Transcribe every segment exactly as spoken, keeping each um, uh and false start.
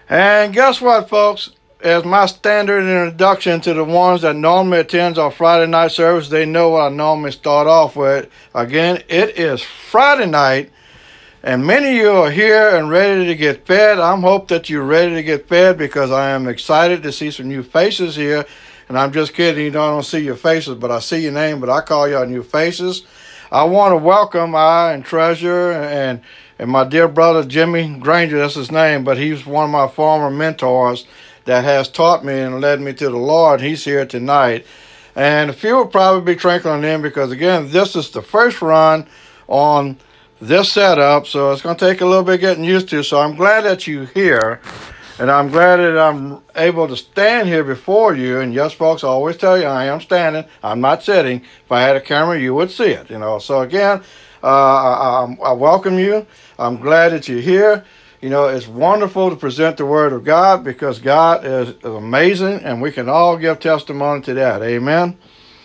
And guess what, folks? As my standard introduction to the ones that normally attend our Friday night service, they know what I normally start off with. Again, it is Friday night, and many of you are here and ready to get fed. I hope that you're ready to get fed because I am excited to see some new faces here. And I'm just kidding, you know, I don't see your faces, but I see your name, but I call y'all new faces. I want to welcome I and Treasure and and my dear brother Jimmy Granger, that's his name, but he's one of my former mentors that has taught me and led me to the Lord. He's here tonight. And a few will probably be trickling in because, again, this is the first run on this setup, so it's going to take a little bit getting used to. So I'm glad that you're here, and I'm glad that I'm able to stand here before you. And yes, folks, I always tell you I am standing. I'm not sitting. If I had a camera, you would see it. You know. So again, uh, I, I, I welcome you. I'm glad that you're here. You know, it's wonderful to present the Word of God because God is, is amazing, and we can all give testimony to that. Amen.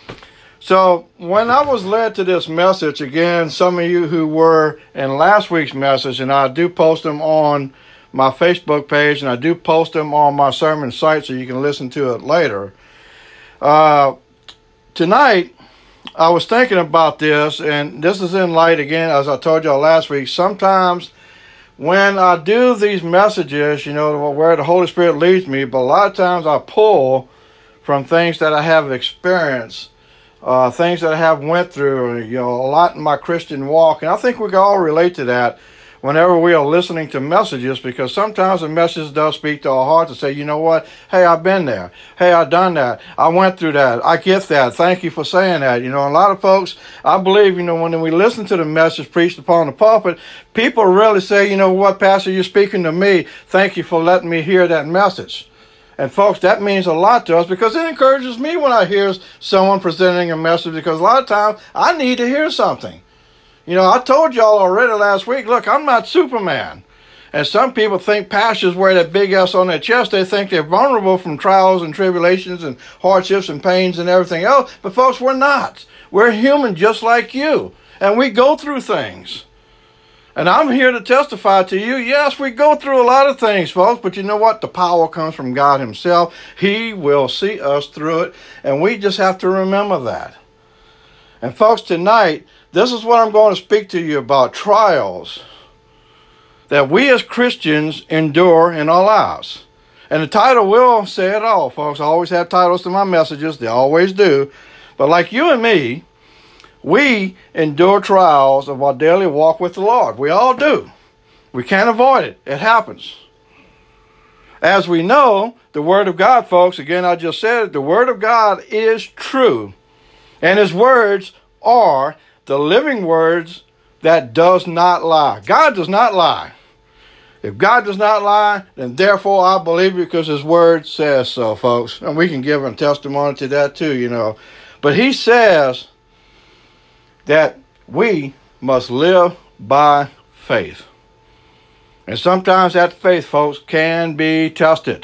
So when I was led to this message, again, some of you who were in last week's message, and I do post them on my Facebook page, and I do post them on my sermon site so you can listen to it later. Uh, tonight, I was thinking about this, and this is in light, again, as I told y'all last week. Sometimes when I do these messages, you know, where the Holy Spirit leads me, but a lot of times I pull from things that I have experienced, uh, things that I have went through, you know, a lot in my Christian walk. And I think we can all relate to that whenever we are listening to messages, because sometimes the message does speak to our heart to say, you know what, hey, I've been there. Hey, I've done that. I went through that. I get that. Thank you for saying that. You know, a lot of folks, I believe, you know, when we listen to the message preached upon the pulpit, people really say, you know what, Pastor, you're speaking to me. Thank you for letting me hear that message. And folks, that means a lot to us because it encourages me when I hear someone presenting a message, because a lot of times I need to hear something. You know, I told y'all already last week, look, I'm not Superman. And some people think pastors wear that big S on their chest. They think they're vulnerable from trials and tribulations and hardships and pains and everything else. But folks, we're not. We're human just like you. And we go through things. And I'm here to testify to you, yes, we go through a lot of things, folks. But you know what? The power comes from God himself. He will see us through it. And we just have to remember that. And folks, tonight, this is what I'm going to speak to you about, trials that we as Christians endure in our lives. And the title will say it all, folks. I always have titles to my messages. They always do. But like you and me, we endure trials of our daily walk with the Lord. We all do. We can't avoid it. It happens. As we know, the Word of God, folks, again, I just said it, the Word of God is true. And his words are the living words that does not lie. God does not lie. If God does not lie, then therefore I believe it because his word says so, folks. And we can give him testimony to that too, you know. But he says that we must live by faith. And sometimes that faith, folks, can be tested.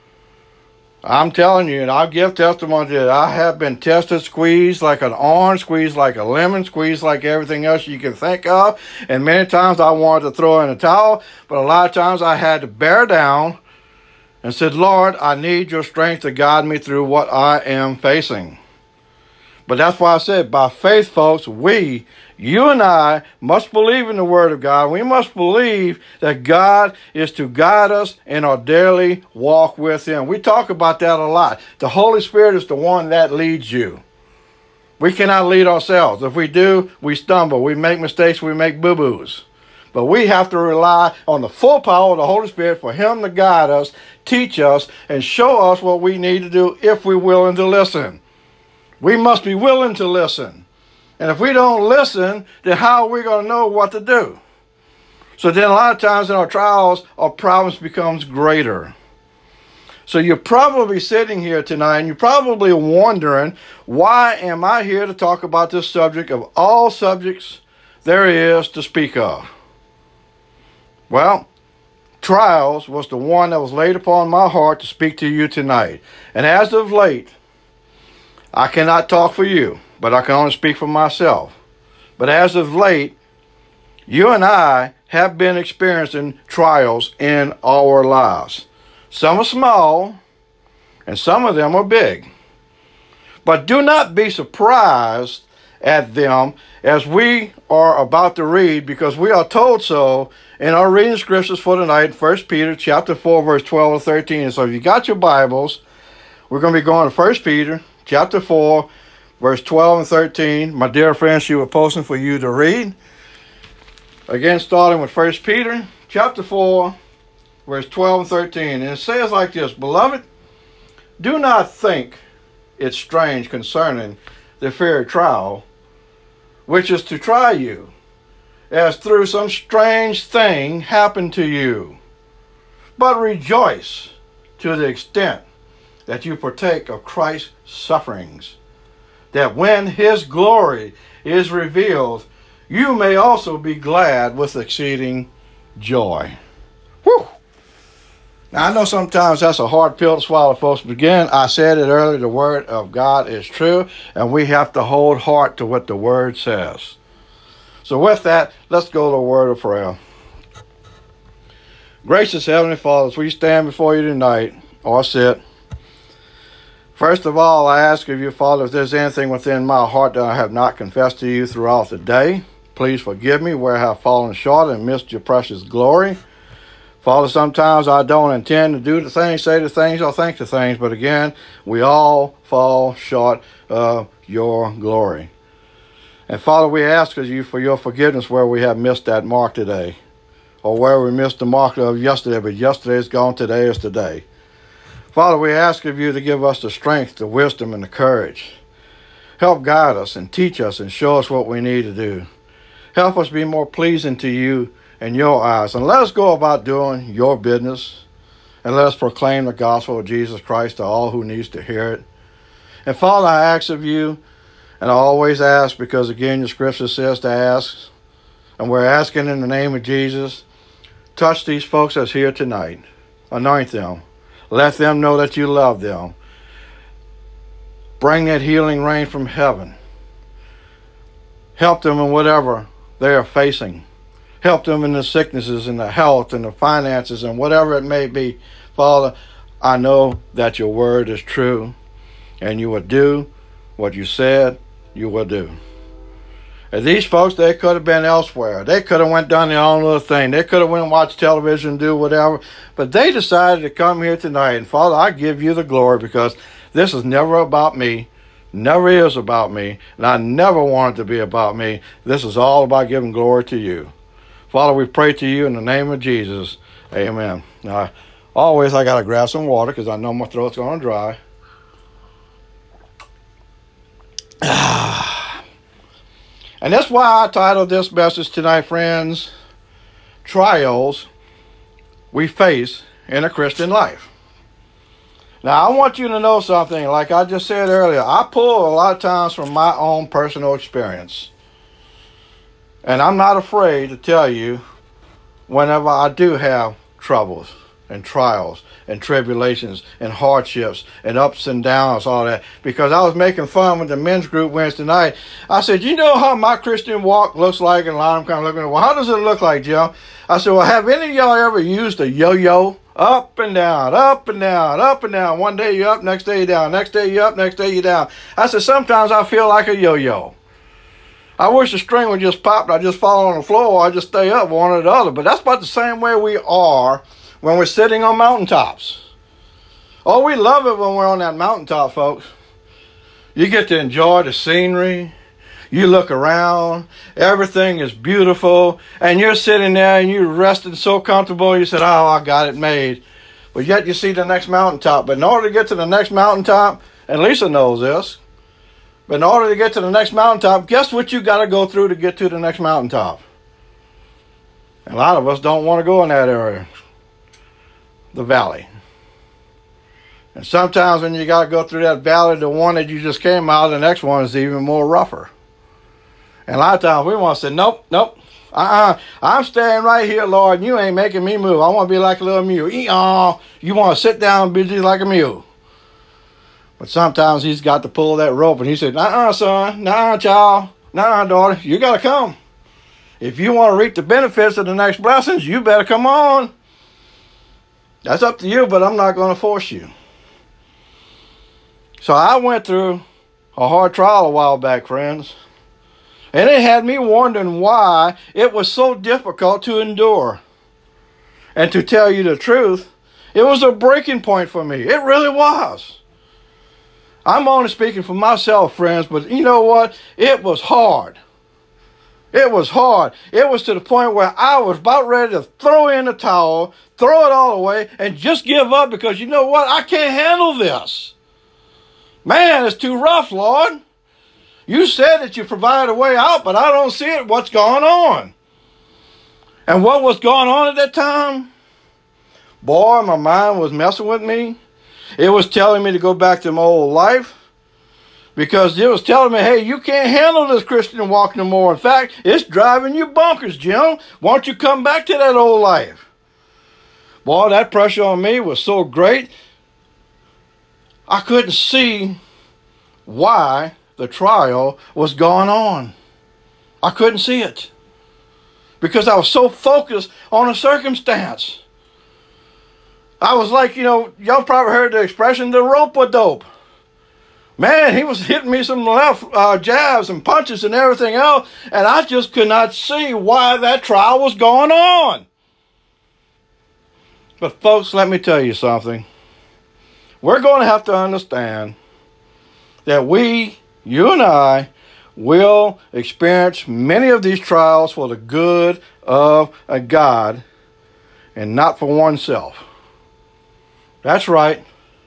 I'm telling you, and I'll give testimony that I have been tested, squeezed like an orange, squeezed like a lemon, squeezed like everything else you can think of. And many times I wanted to throw in a towel, but a lot of times I had to bear down and said, Lord, I need your strength to guide me through what I am facing. But that's why I said, by faith, folks, we, you and I, must believe in the Word of God. We must believe that God is to guide us in our daily walk with him. We talk about that a lot. The Holy Spirit is the one that leads you. We cannot lead ourselves. If we do, we stumble. We make mistakes. We make boo-boos. But we have to rely on the full power of the Holy Spirit for him to guide us, teach us, and show us what we need to do if we're willing to listen. We must be willing to listen. And if we don't listen, then how are we going to know what to do? So then a lot of times in our trials, our problems becomes greater. So you're probably sitting here tonight and you're probably wondering, why am I here to talk about this subject of all subjects there is to speak of? Well, trials was the one that was laid upon my heart to speak to you tonight. And as of late, I cannot talk for you, but I can only speak for myself. But as of late, you and I have been experiencing trials in our lives. Some are small, and some of them are big. But do not be surprised at them as we are about to read, because we are told so in our reading scriptures for tonight, First Peter chapter four, verse twelve and thirteen. And so if you got your Bibles, we're going to be going to First Peter chapter four, verse twelve and thirteen. My dear friends, she was posting for you to read. Again, starting with First Peter chapter four, verse twelve and thirteen. And it says like this: Beloved, do not think it strange concerning the fiery trial, which is to try you, as through some strange thing happened to you. But rejoice to the extent that you partake of Christ's sufferings, that when his glory is revealed, you may also be glad with exceeding joy. Whew. Now, I know sometimes that's a hard pill to swallow, folks, but again, I said it earlier, the word of God is true, and we have to hold hard to what the word says. So with that, let's go to a word of prayer. Gracious Heavenly Father, as we stand before you tonight, or sit, first of all, I ask of you, Father, if there's anything within my heart that I have not confessed to you throughout the day, please forgive me where I have fallen short and missed your precious glory. Father, sometimes I don't intend to do the things, say the things, or think the things, but again, we all fall short of your glory. And Father, we ask of you for your forgiveness where we have missed that mark today, or where we missed the mark of yesterday, but yesterday is gone, today is today. Father, we ask of you to give us the strength, the wisdom, and the courage. Help guide us and teach us and show us what we need to do. Help us be more pleasing to you in your eyes. And let us go about doing your business. And let us proclaim the gospel of Jesus Christ to all who needs to hear it. And Father, I ask of you, and I always ask because again, the scripture says to ask. And we're asking in the name of Jesus, touch these folks that's here tonight. Anoint them. Let them know that you love them. Bring that healing rain from heaven. Help them in whatever they are facing. Help them in the sicknesses and the health and the finances and whatever it may be. Father, I know that your word is true and you will do what you said you will do. And these folks, they could have been elsewhere. They could have went done their own little thing. They could have went and watched television, do whatever. But they decided to come here tonight. And Father, I give you the glory because this is never about me. Never is about me. And I never want it to be about me. This is all about giving glory to you. Father, we pray to you in the name of Jesus. Amen. Now, always I got to grab some water because I know my throat's going to dry. And that's why I titled this message tonight, friends, Trials We Face in a Christian Life. Now, I want you to know something. Like I just said earlier, I pull a lot of times from my own personal experience. And I'm not afraid to tell you whenever I do have troubles and trials and tribulations and hardships and ups and downs, all that. Because I was making fun with the men's group Wednesday night. I said, you know how my Christian walk looks like? And a lot of them kind of looking at, well, how does it look like, Jim? I said, well, have any of y'all ever used a yo-yo? Up and down, up and down, up and down. One day you're up, next day you're down. Next day you're up, next day you're down. I said, sometimes I feel like a yo-yo. I wish the string would just pop and I just fall on the floor or I just stay up one or the other. But that's about the same way we are when we're sitting on mountaintops. Oh, we love it when we're on that mountaintop, folks. You get to enjoy the scenery. You look around. Everything is beautiful. And you're sitting there and you're resting so comfortable. You said, oh, I got it made. But yet you see the next mountaintop. But in order to get to the next mountaintop, and Lisa knows this, but in order to get to the next mountaintop, guess what you got to go through to get to the next mountaintop? And a lot of us don't want to go in that area. The valley. And sometimes when you got to go through that valley, the one that you just came out, the next one is even more rougher. And a lot of times we want to say, nope, nope, uh-uh, I'm staying right here, Lord, and you ain't making me move. I want to be like a little mule. E-aw. You want to sit down and be just like a mule. But sometimes he's got to pull that rope, and he said, uh-uh, son, nah, child, nah, daughter, you got to come. If you want to reap the benefits of the next blessings, you better come on. That's up to you, but I'm not going to force you. So I went through a hard trial a while back, friends. And it had me wondering why it was so difficult to endure. And to tell you the truth, it was a breaking point for me. It really was. I'm only speaking for myself, friends, but you know what? It was hard. It was hard. It was to the point where I was about ready to throw in the towel, throw it all away, and just give up because you know what? I can't handle this. Man, it's too rough, Lord. You said that you provide a way out, but I don't see it. What's going on? And what was going on at that time? Boy, my mind was messing with me. It was telling me to go back to my old life. Because it was telling me, hey, you can't handle this Christian walk no more. In fact, it's driving you bonkers, Jim. Why don't you come back to that old life? Boy, that pressure on me was so great, I couldn't see why the trial was going on. I couldn't see it. Because I was so focused on a circumstance. I was like, you know, y'all probably heard the expression, the rope-a-dope. Man, he was hitting me some left uh, jabs and punches and everything else, and I just could not see why that trial was going on. But folks, let me tell you something. We're going to have to understand that we, you and I, will experience many of these trials for the good of a God and not for oneself. That's right.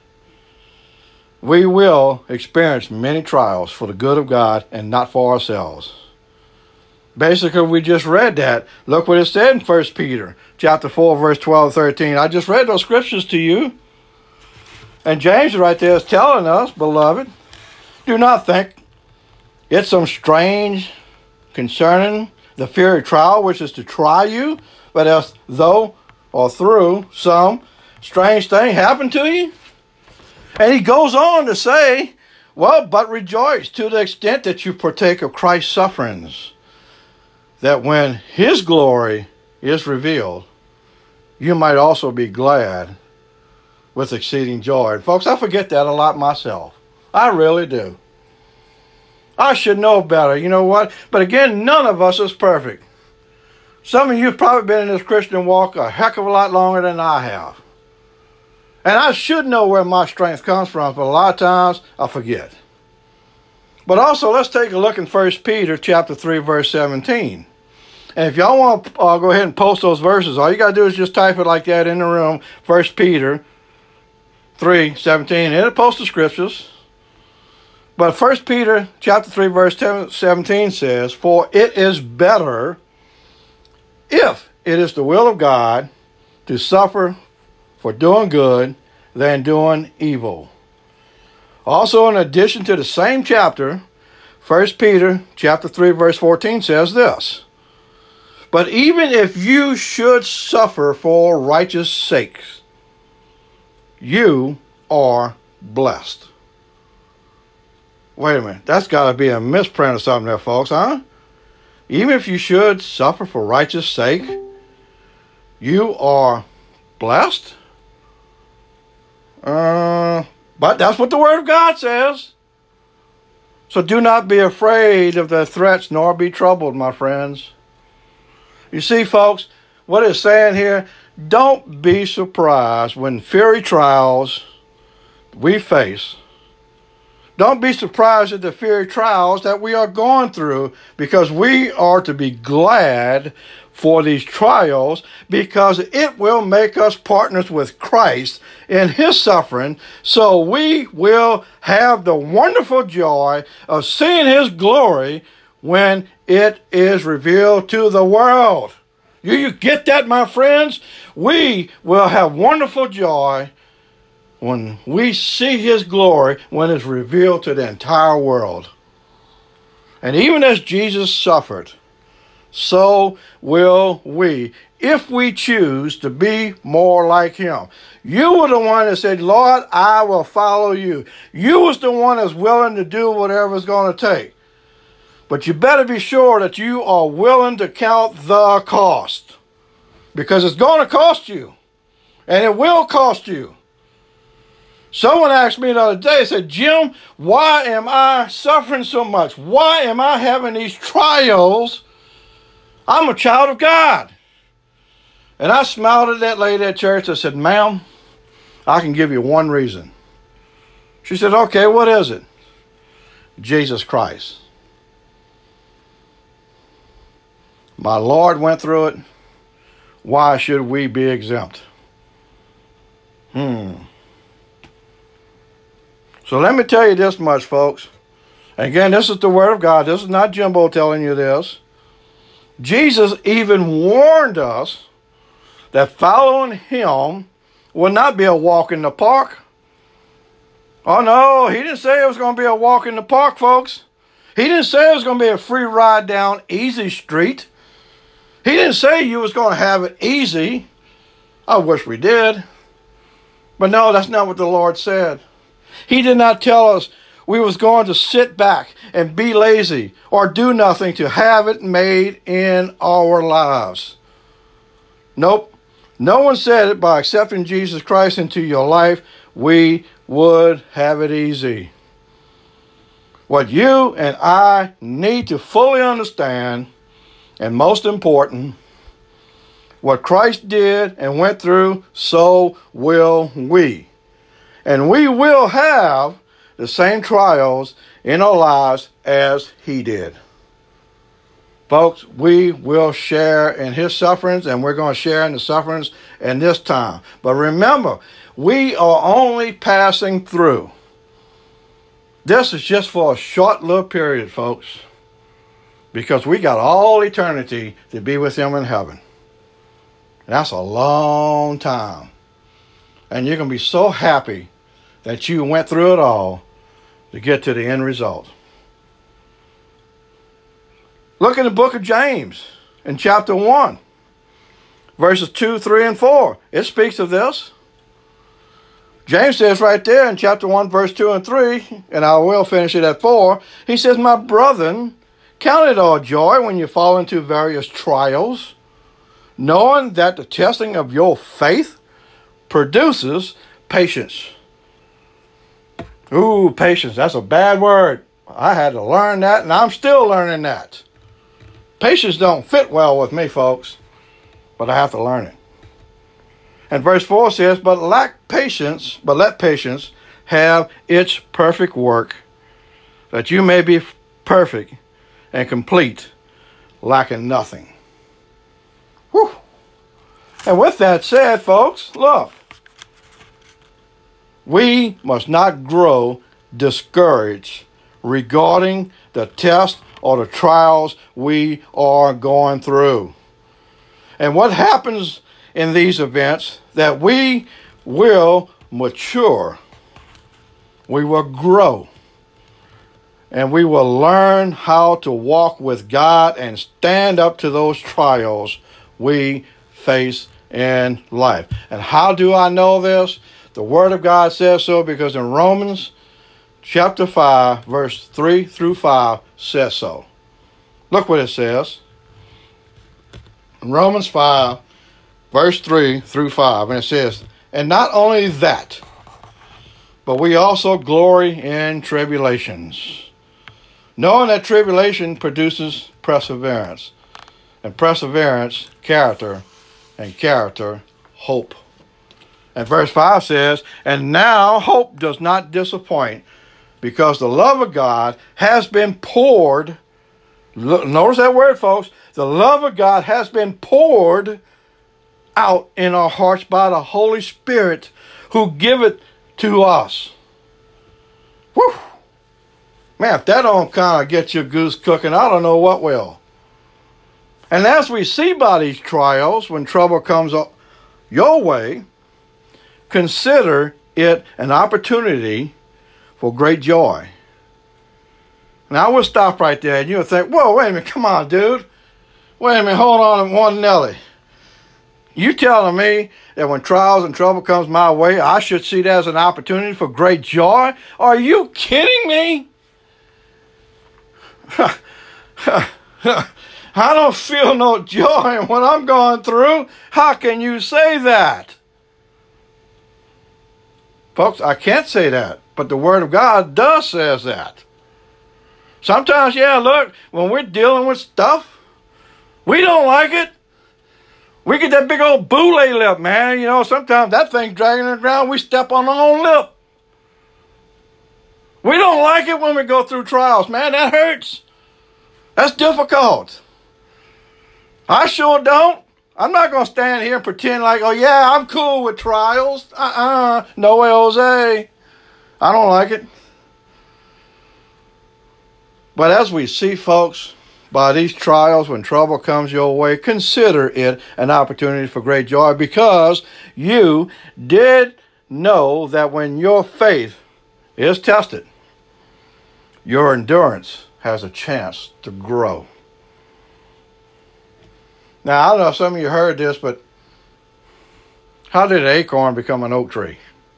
We will experience many trials for the good of God and not for ourselves. Basically, we just read that. Look what it said in First Peter chapter four, verse twelve and thirteen. I just read those scriptures to you. And James right there is telling us, beloved, do not think it's some strange concerning the fiery trial which is to try you, but as though or through some strange thing happened to you. And he goes on to say, well, but rejoice to the extent that you partake of Christ's sufferings, that when his glory is revealed, you might also be glad with exceeding joy. And folks, I forget that a lot myself. I really do. I should know better, you know what? But again, none of us is perfect. Some of you have probably been in this Christian walk a heck of a lot longer than I have. And I should know where my strength comes from, but a lot of times I forget. But also, let's take a look in First Peter chapter three, verse seventeen. And if y'all want to uh, go ahead and post those verses, all you got to do is just type it like that in the room, First Peter three, seventeen. It'll post the scriptures. But First Peter chapter three, verse seventeen says, for it is better, if it is the will of God, to suffer for doing good than doing evil. Also, in addition to the same chapter, First Peter chapter three, verse fourteen says this, but even if you should suffer for righteous sakes, you are blessed. Wait a minute, that's got to be a misprint or something there, folks, huh? Even if you should suffer for righteous sake, you are blessed? Uh, but that's what the Word of God says. So do not be afraid of their threats, nor be troubled, my friends. You see, folks, what it's saying here, don't be surprised when fiery trials we face. Don't be surprised at the fiery trials that we are going through, because we are to be glad for these trials, because it will make us partners with Christ in his suffering, so we will have the wonderful joy of seeing his glory when it is revealed to the world. Do you get that, my friends? We will have wonderful joy when we see his glory when it's revealed to the entire world. And even as Jesus suffered, so will we, if we choose to be more like him. You were the one that said, Lord, I will follow you. You was the one that's willing to do whatever it's going to take. But you better be sure that you are willing to count the cost, because it's going to cost you. And it will cost you. Someone asked me the other day, said, Jim, why am I suffering so much? Why am I having these trials? I'm a child of God. And I smiled at that lady at church. I said, ma'am, I can give you one reason. She said, okay, what is it? Jesus Christ. My Lord went through it. Why should we be exempt? Hmm. So let me tell you this much, folks. Again, this is the Word of God. This is not Jimbo telling you this. Jesus even warned us that following Him will not be a walk in the park. Oh, no, He didn't say it was going to be a walk in the park, folks. He didn't say it was going to be a free ride down easy street. He didn't say you was going to have it easy. I wish we did. But no, that's not what the Lord said. He did not tell us we was going to sit back and be lazy or do nothing to have it made in our lives. Nope. No one said it by accepting Jesus Christ into your life, we would have it easy. What you and I need to fully understand, and most important, what Christ did and went through, so will we. And we will have the same trials in our lives as He did. Folks, we will share in His sufferings, and we're going to share in the sufferings in this time. But remember, we are only passing through. This is just for a short little period, folks, because we got all eternity to be with Him in heaven. That's a long time. And you're going to be so happy that you went through it all to get to the end result. Look in the book of James in chapter one, verses two, three, and four. It speaks of this. James says right there in chapter one, verse two and three, and I will finish it at four. He says, my brethren, count it all joy when you fall into various trials, knowing that the testing of your faith produces patience. Ooh, patience. That's a bad word. I had to learn that, and I'm still learning that. Patience don't fit well with me, folks, but I have to learn it. And verse four says, but lack patience, but let patience have its perfect work, that you may be perfect and complete, lacking nothing. Whew. And with that said, folks, look, we must not grow discouraged regarding the test or the trials we are going through. And what happens in these events, that we will mature, we will grow, and we will learn how to walk with God and stand up to those trials we face in life. And how do I know this? The Word of God says so, because in Romans chapter five, verse three through five says so. Look what it says. In Romans five, verse three through five, and it says, and not only that, but we also glory in tribulations, knowing that tribulation produces perseverance, and perseverance, character, and character, hope. And verse five says, and now hope does not disappoint, because the love of God has been poured. Notice that word, folks. The love of God has been poured out in our hearts by the Holy Spirit who give it to us. Whew. Man, if that don't kind of get your goose cooking, I don't know what will. And as we see by these trials, when trouble comes up your way, consider it an opportunity for great joy. Now, we'll stop right there, and you'll think, whoa, wait a minute, come on, dude. Wait a minute, hold on one Nelly. You telling me that when trials and trouble comes my way, I should see that as an opportunity for great joy? Are you kidding me? I don't feel no joy in what I'm going through. How can you say that? Folks, I can't say that, but the Word of God does says that. Sometimes, yeah, look, when we're dealing with stuff, we don't like it. We get that big old boule lip, man. You know, sometimes that thing's dragging the ground, we step on our own lip. We don't like it when we go through trials, man. That hurts. That's difficult. I sure don't. I'm not going to stand here and pretend like, oh, yeah, I'm cool with trials. Uh-uh. No way, Jose. I don't like it. But as we see, folks, by these trials, when trouble comes your way, consider it an opportunity for great joy, because you did know that when your faith is tested, your endurance has a chance to grow. Now, I don't know if some of you heard this, but how did an acorn become an oak tree?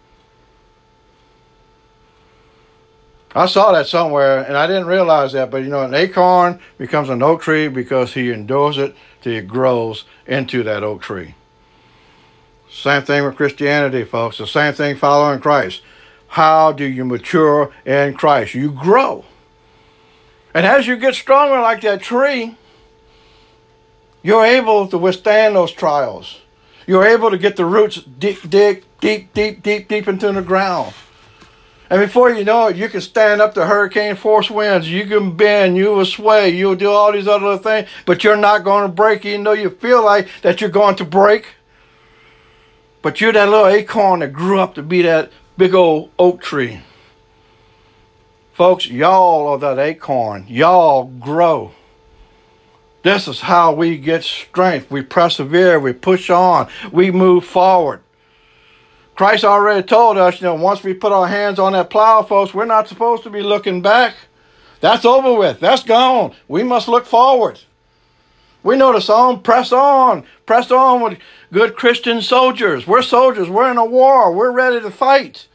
I saw that somewhere, and I didn't realize that, but you know, an acorn becomes an oak tree because he endures it till it grows into that oak tree. Same thing with Christianity, folks. The same thing following Christ. How do you mature in Christ? You grow. And as you get stronger like that tree, you're able to withstand those trials. You're able to get the roots deep, dig, deep, deep, deep, deep into the ground. And before you know it, you can stand up to hurricane force winds. You can bend, you will sway, you'll do all these other things, but you're not going to break, even though you feel like that you're going to break. But you're that little acorn that grew up to be that big old oak tree. Folks, y'all are that acorn. Y'all grow. This is how we get strength. We persevere. We push on. We move forward. Christ already told us, you know, once we put our hands on that plow, folks, we're not supposed to be looking back. That's over with. That's gone. We must look forward. We know the song, press on. Press on with good Christian soldiers. We're soldiers. We're in a war. We're ready to fight.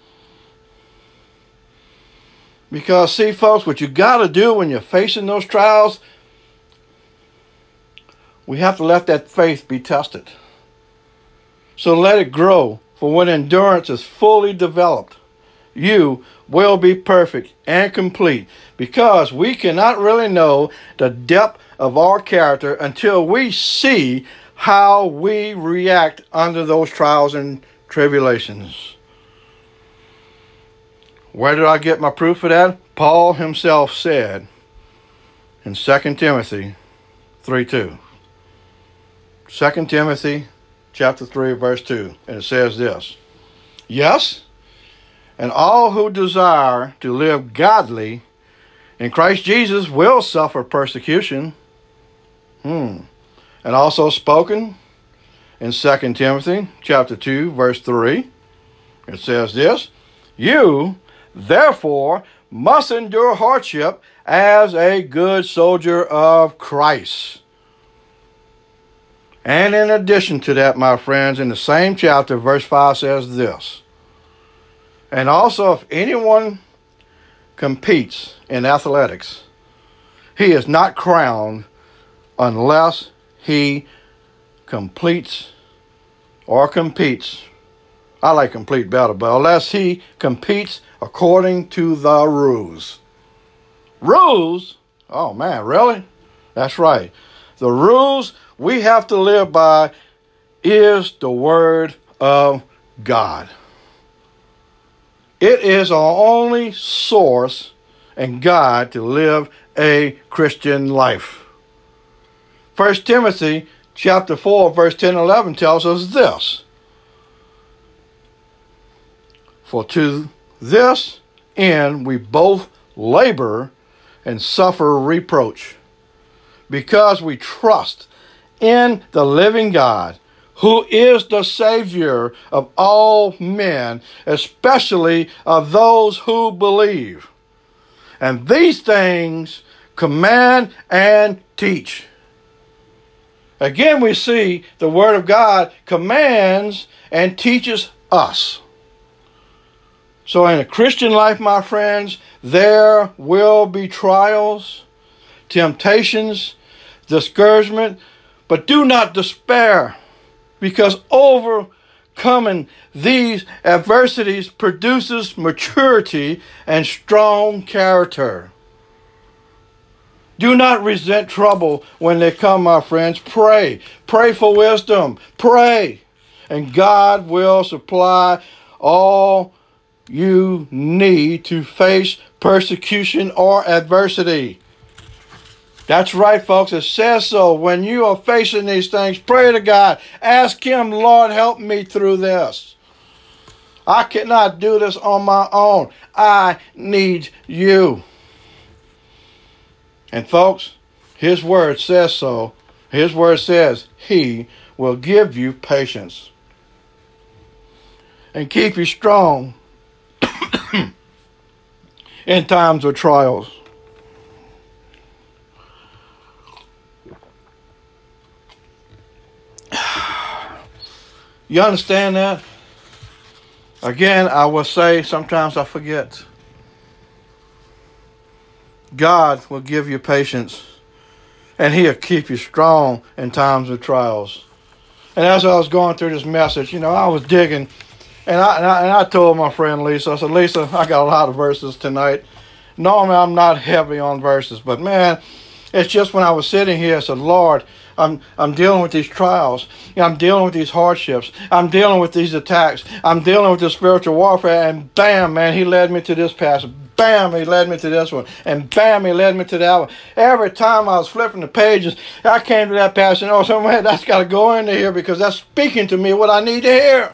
Because, see, folks, what you got to do when you're facing those trials, we have to let that faith be tested. So let it grow. For when endurance is fully developed, you will be perfect and complete. Because we cannot really know the depth of our character until we see how we react under those trials and tribulations. Where did I get my proof of that? Paul himself said in Second Timothy three two. Second Timothy chapter three, verse two. And it says this. Yes, and all who desire to live godly in Christ Jesus will suffer persecution. Hmm. And also spoken in Second Timothy chapter two, verse three. It says this. You, therefore, must endure hardship as a good soldier of Christ. And in addition to that, my friends, in the same chapter, verse five says this. And also, if anyone competes in athletics, he is not crowned unless he completes or competes. I like complete better, but unless he competes according to the rules. Rules? Oh man, really? That's right. The rules we have to live by is the Word of God. It is our only source and guide to live a Christian life. First Timothy chapter four, verse ten and eleven tells us this. For to this end we both labor and suffer reproach, because we trust in the living God, who is the Savior of all men, especially of those who believe. And these things command and teach. Again, we see the Word of God commands and teaches us. So in a Christian life, my friends, there will be trials, temptations, discouragement, but do not despair, because overcoming overcoming these adversities produces maturity and strong character. Do not resent trouble when they come, my friends. Pray. Pray for wisdom. Pray. And God will supply all you need to face persecution or adversity. That's right, folks. It says so. When you are facing these things, pray to God. Ask Him, Lord, help me through this. I cannot do this on my own. I need you. And folks, His word says so. His word says He will give you patience and keep you strong in times of trials. You understand that? Again, I will say, sometimes I forget. God will give you patience, and He'll keep you strong in times of trials. And as I was going through this message, you know, I was digging, and I, and I, and I told my friend Lisa, I said, Lisa, I got a lot of verses tonight. Normally, I'm not heavy on verses, but man, it's just when I was sitting here, I said, Lord, I'm I'm dealing with these trials. I'm dealing with these hardships. I'm dealing with these attacks. I'm dealing with this spiritual warfare. And bam, man, He led me to this passage. Bam, He led me to this one. And bam, He led me to that one. Every time I was flipping the pages, I came to that passage and oh, so man, that's got to go into here because that's speaking to me what I need to hear.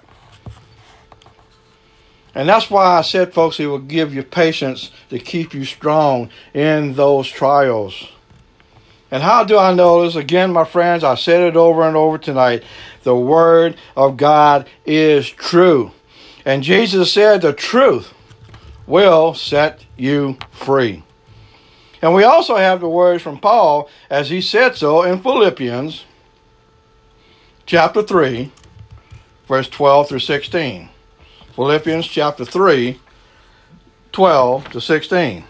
And that's why I said, folks, He will give you patience to keep you strong in those trials. And how do I know this? Again, my friends, I said it over and over tonight. The Word of God is true. And Jesus said the truth will set you free. And we also have the words from Paul as he said so in Philippians chapter three, verse twelve through sixteen. Philippians chapter three, twelve to sixteen.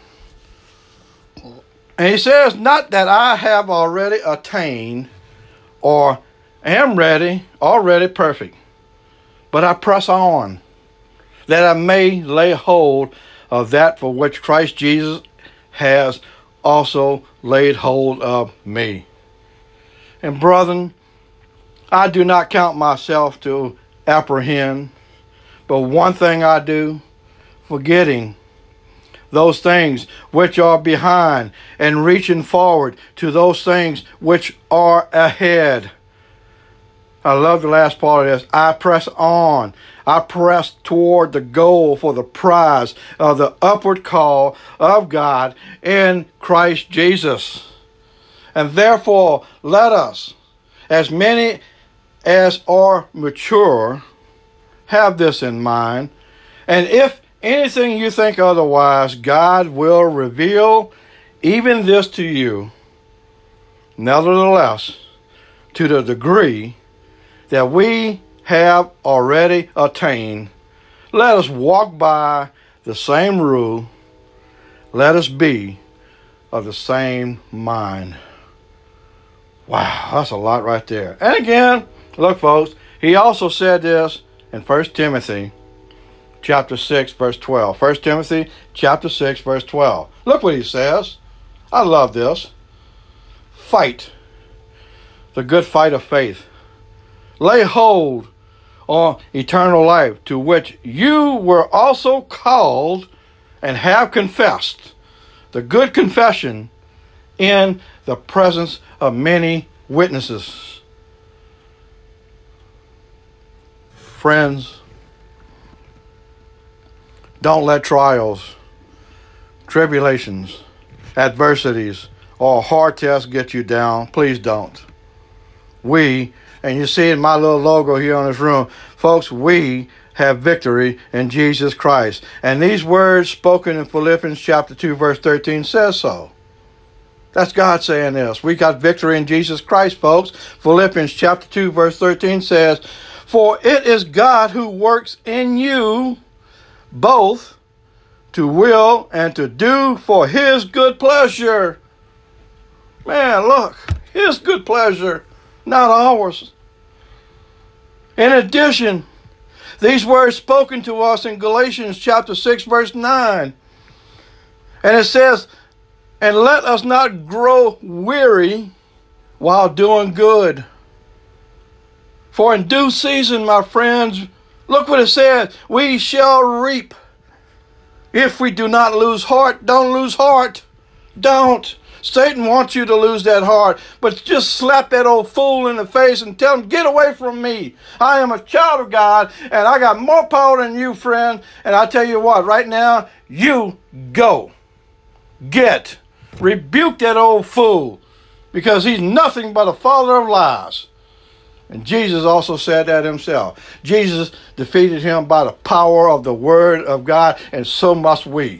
And he says, not that I have already attained or am ready, already perfect, but I press on, that I may lay hold of that for which Christ Jesus has also laid hold of me. And brethren, I do not count myself to apprehend, but one thing I do, forgetting those things which are behind and reaching forward to those things which are ahead. I love the last part of this. I press on. I press toward the goal for the prize of the upward call of God in Christ Jesus. And therefore, let us, as many as are mature, have this in mind. And if anything you think otherwise, God will reveal even this to you. Nevertheless, to the degree that we have already attained, let us walk by the same rule. Let us be of the same mind. Wow, that's a lot right there. And again, look, folks, he also said this in First Timothy chapter six, verse twelve. First Timothy chapter six, verse twelve. Look what he says. I love this. Fight the good fight of faith. Lay hold on eternal life, to which you were also called and have confessed the good confession in the presence of many witnesses. Friends, don't let trials, tribulations, adversities, or hard tests get you down. Please don't. We, and you see in my little logo here on this room, folks, we have victory in Jesus Christ. And these words spoken in Philippians chapter two, verse thirteen says so. That's God saying this. We got victory in Jesus Christ, folks. Philippians chapter two, verse thirteen says, for it is God who works in you both to will and to do for His good pleasure. Man, look, His good pleasure, not ours. In addition, These words spoken to us in Galatians chapter six, verse nine. And it says, and let us not grow weary while doing good. For in due season, my friends, look what it says, we shall reap. If we do not lose heart, don't lose heart. Don't. Satan wants you to lose that heart, but just slap that old fool in the face and tell him, get away from me. I am a child of God, and I got more power than you, friend. And I tell you what, right now, you go. Get. Rebuke that old fool, because he's nothing but a father of lies. And Jesus also said that himself. Jesus defeated him by the power of the word of God, and so must we.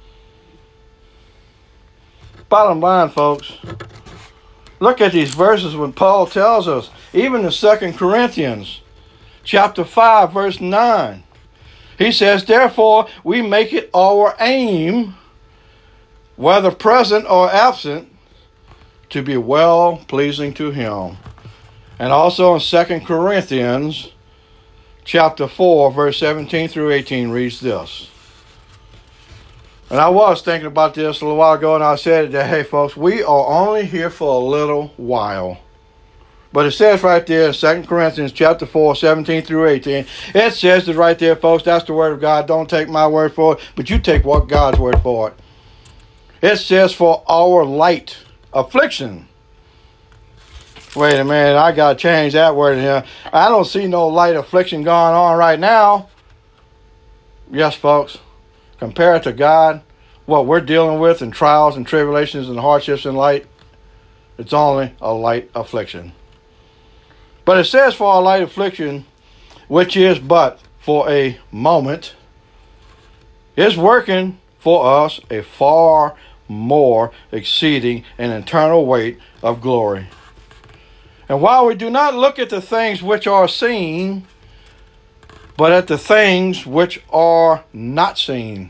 Bottom line, folks, look at these verses when Paul tells us, even in Second Corinthians chapter five, verse nine. He says, therefore, we make it our aim, whether present or absent, to be well-pleasing to him. And also in Second Corinthians chapter four, verse seventeen through eighteen reads this. And I was thinking about this a little while ago, and I said that, hey, folks, we are only here for a little while. But it says right there in Second Corinthians chapter four, seventeen through eighteen, it says it right there, folks, that's the word of God. Don't take my word for it, but you take what God's word for it. It says for our light affliction. Wait a minute, I got to change that word in here. I don't see no light affliction going on right now. Yes, folks. Compared to God, what we're dealing with in trials and tribulations and hardships in life, it's only a light affliction. But it says for a light affliction, which is but for a moment, is working for us a far more exceeding and eternal weight of glory. And while we do not look at the things which are seen, but at the things which are not seen.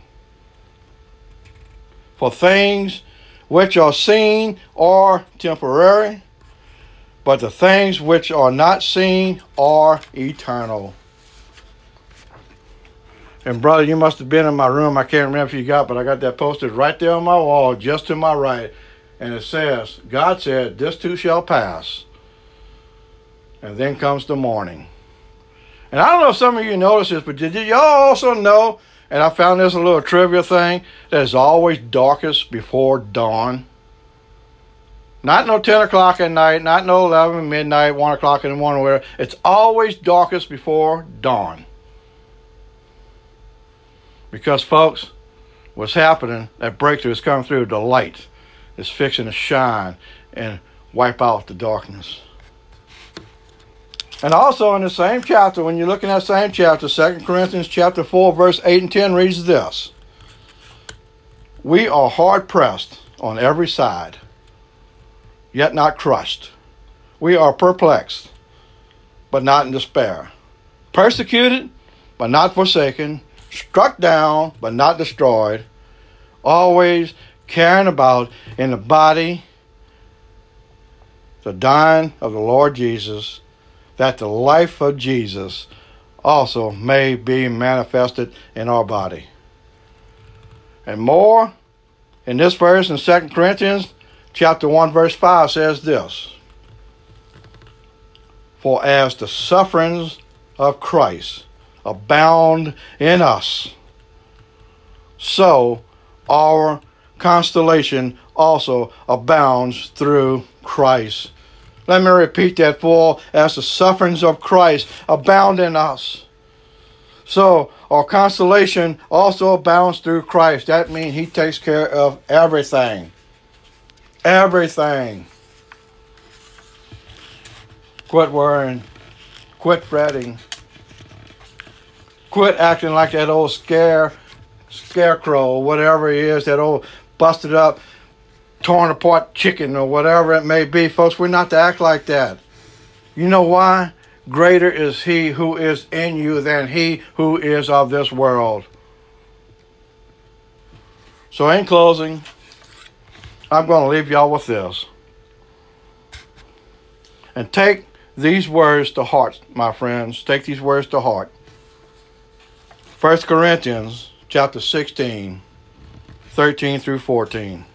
For things which are seen are temporary, but the things which are not seen are eternal. And brother, you must have been in my room. I can't remember if you got, but I got that posted right there on my wall, just to my right. And it says, God said, this too shall pass. And then comes the morning. And I don't know if some of you noticed this, but did y'all also know, and I found this a little trivia thing, that it's always darkest before dawn? Not no ten o'clock at night, not no eleven, midnight, one o'clock in the morning, whatever. It's always darkest before dawn. Because, folks, what's happening, that breakthrough is coming through, the light is fixing to shine and wipe out the darkness. And also in the same chapter, when you look in that same chapter, Second Corinthians chapter four, verse eight and ten reads this. We are hard pressed on every side, yet not crushed. We are perplexed, but not in despair. Persecuted, but not forsaken. Struck down, but not destroyed. Always carrying about in the body the dying of the Lord Jesus, that the life of Jesus also may be manifested in our body. And more, in this verse in Second Corinthians chapter one, verse five says this. For as the sufferings of Christ abound in us, so our consolation also abounds through Christ. Let me repeat that. For as the sufferings of Christ abound in us, so our consolation also abounds through Christ. That means he takes care of everything. Everything. Quit worrying. Quit fretting. Quit acting like that old scare, scarecrow, whatever he is, that old busted up, torn apart chicken or whatever it may be. Folks, we're not to act like that. You know why? Greater is he who is in you than he who is of this world. So in closing, I'm going to leave y'all with this. And take these words to heart, my friends. Take these words to heart. First Corinthians chapter sixteen, thirteen through fourteen.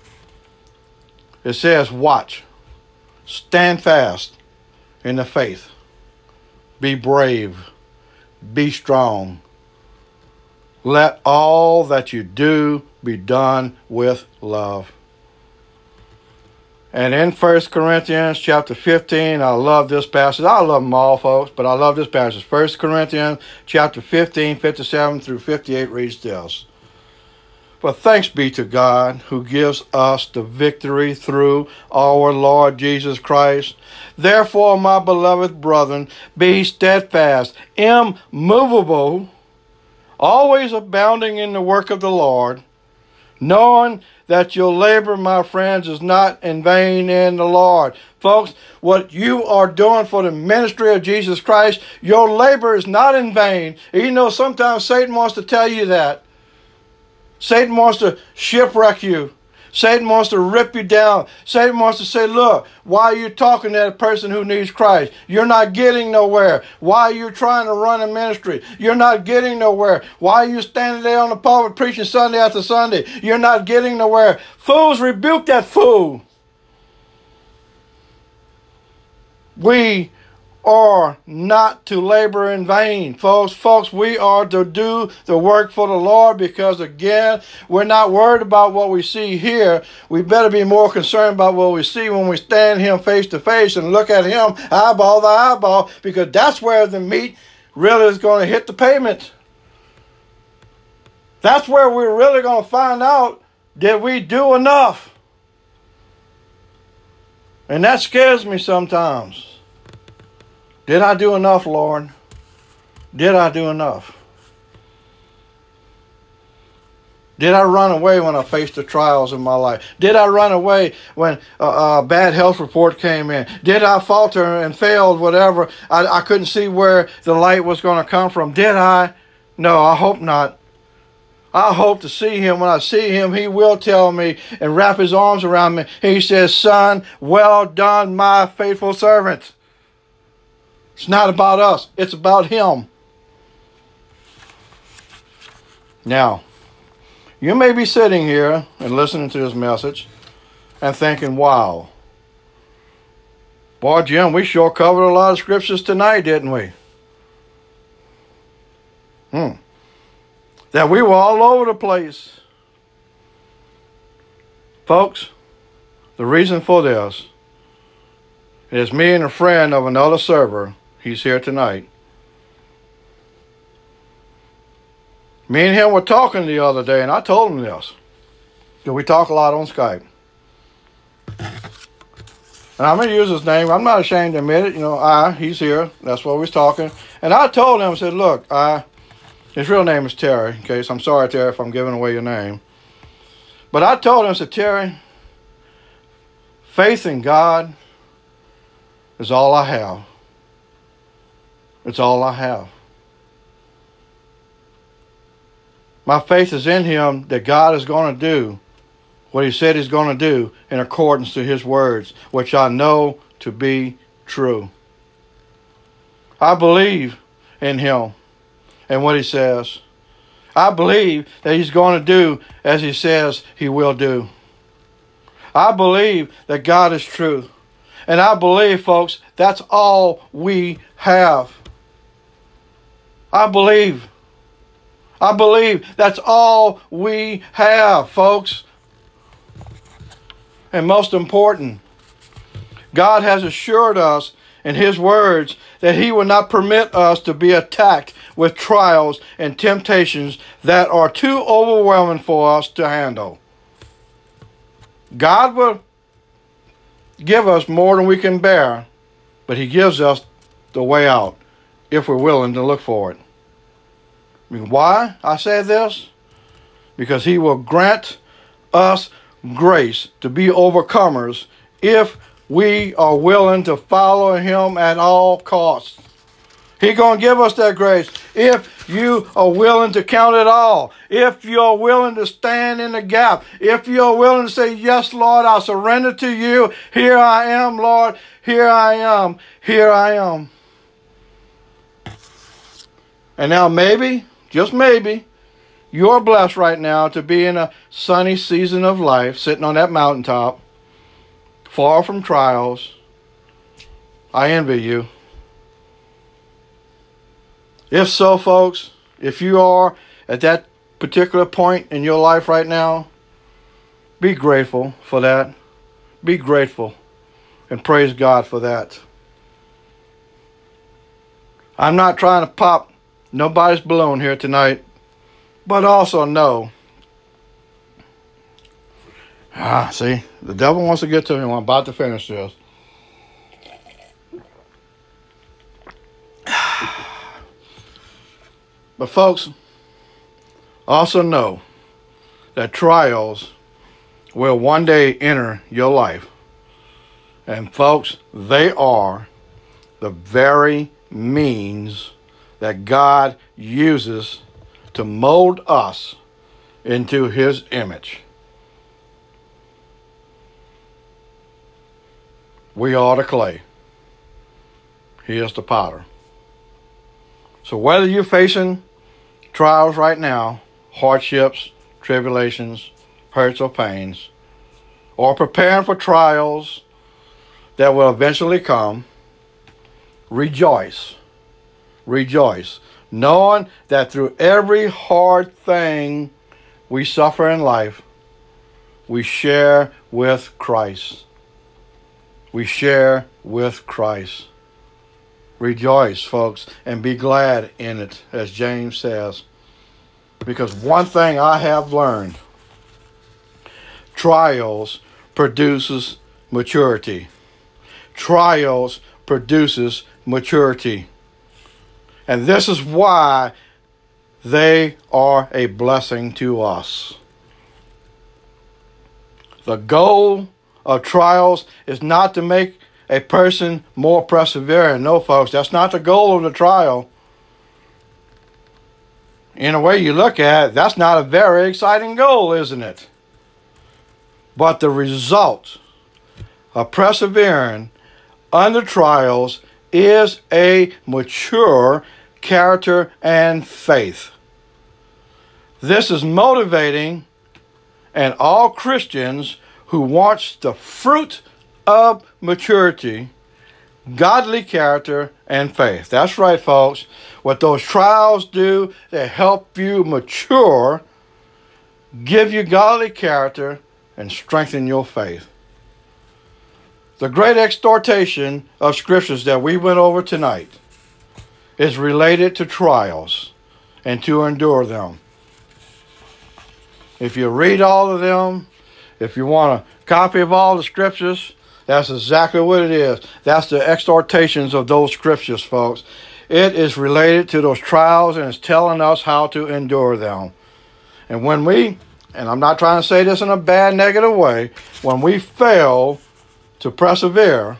It says, watch, stand fast in the faith, be brave, be strong. Let all that you do be done with love. And in First Corinthians chapter fifteen, I love this passage. I love them all, folks, but I love this passage. First Corinthians chapter fifteen, fifty-seven through fifty-eight reads this. But thanks be to God who gives us the victory through our Lord Jesus Christ. Therefore, my beloved brethren, be steadfast, immovable, always abounding in the work of the Lord, knowing that your labor, my friends, is not in vain in the Lord. Folks, what you are doing for the ministry of Jesus Christ, your labor is not in vain. You know, sometimes Satan wants to tell you that. Satan wants to shipwreck you. Satan wants to rip you down. Satan wants to say, look, why are you talking to a person who needs Christ? You're not getting nowhere. Why are you trying to run a ministry? You're not getting nowhere. Why are you standing there on the pulpit preaching Sunday after Sunday? You're not getting nowhere. Fools, rebuke that fool. We are not to labor in vain, folks. Folks, we are to do the work for the Lord because, again, we're not worried about what we see here. We better be more concerned about what we see when we stand Him face to face and look at Him eyeball to eyeball, because that's where the meat really is going to hit the pavement. That's where we're really going to find out, did we do enough? And that scares me sometimes. Did I do enough, Lord? Did I do enough? Did I run away when I faced the trials in my life? Did I run away when a, a bad health report came in? Did I falter and failed whatever? I, I couldn't see where the light was going to come from. Did I? No, I hope not. I hope to see Him. When I see Him, He will tell me and wrap His arms around me. He says, son, well done, my faithful servant. It's not about us. It's about Him. Now, you may be sitting here and listening to this message and thinking, wow, boy, Jim, we sure covered a lot of scriptures tonight, didn't we? Hmm. That we were all over the place. Folks, the reason for this is me and a friend of another server. He's here tonight. Me and him were talking the other day, and I told him this. Because we talk a lot on Skype. And I'm going to use his name. I'm not ashamed to admit it. You know, I, he's here. That's why we was talking. And I told him, I said, look, I, his real name is Terry. Okay, so I'm sorry, Terry, if I'm giving away your name. But I told him, I said, Terry, faith in God is all I have. It's all I have. My faith is in Him that God is going to do what He said He's going to do in accordance to His words, which I know to be true. I believe in Him and what He says. I believe that He's going to do as He says He will do. I believe that God is true. And I believe, folks, that's all we have. I believe. I believe that's all we have, folks. And most important, God has assured us in His words that He will not permit us to be attacked with trials and temptations that are too overwhelming for us to handle. God will give us more than we can bear, but He gives us the way out if we're willing to look for it. I mean, why I say this? Because He will grant us grace to be overcomers if we are willing to follow Him at all costs. He's going to give us that grace if you are willing to count it all. If you're willing to stand in the gap. If you're willing to say, yes, Lord, I surrender to you. Here I am, Lord. Here I am. Here I am. And now maybe just maybe, you're blessed right now to be in a sunny season of life, sitting on that mountaintop, far from trials. I envy you. If so, folks, if you are at that particular point in your life right now, be grateful for that. Be grateful and praise God for that. I'm not trying to pop nobody's balloon here tonight, but also know, ah, see, the devil wants to get to me when I'm about to finish this. But folks, also know that trials will one day enter your life. And folks, they are the very means that God uses to mold us into his image. We are the clay. He is the potter. So whether you're facing trials right now, hardships, tribulations, hurts or pains, or preparing for trials that will eventually come, rejoice. Rejoice. Knowing that through every hard thing we suffer in life, we share with Christ. We share with Christ. Rejoice, folks, and be glad in it, as James says. Because one thing I have learned, trials produces maturity. Trials produces maturity. And this is why they are a blessing to us. The goal of trials is not to make a person more persevering. No, folks, that's not the goal of the trial. In a way you look at it, that's not a very exciting goal, isn't it? But the result of persevering under trials is a mature character and faith. This is motivating, and all Christians who want the fruit of maturity, godly character, and faith. That's right, folks. What those trials do, they help you mature, give you godly character, and strengthen your faith. The great exhortation of scriptures that we went over tonight is related to trials and to endure them. If you read all of them, if you want a copy of all the scriptures, that's exactly what it is. That's the exhortations of those scriptures, folks. It is related to those trials, and it's telling us how to endure them. And when we, and I'm not trying to say this in a bad, negative way, when we fail to persevere,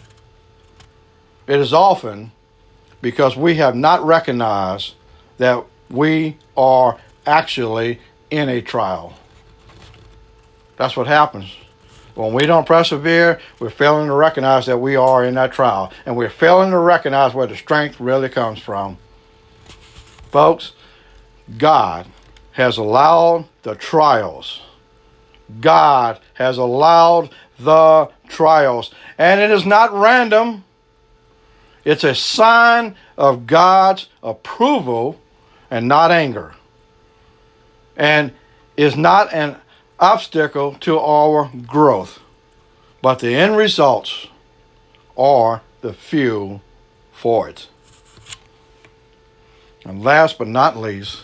it is often because we have not recognized that we are actually in a trial. That's what happens. When we don't persevere, we're failing to recognize that we are in that trial. And we're failing to recognize where the strength really comes from. Folks, God has allowed the trials. God has allowed the trials. And it is not random. It's a sign of God's approval and not anger. And is not an obstacle to our growth. But the end results are the fuel for it. And last but not least,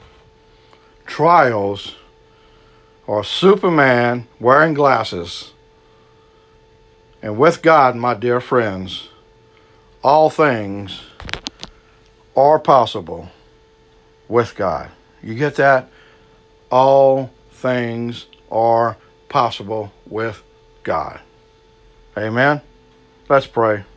trials are Superman wearing glasses. And with God, my dear friends, all things are possible with God. You get that? All things are possible with God. Amen? Let's pray.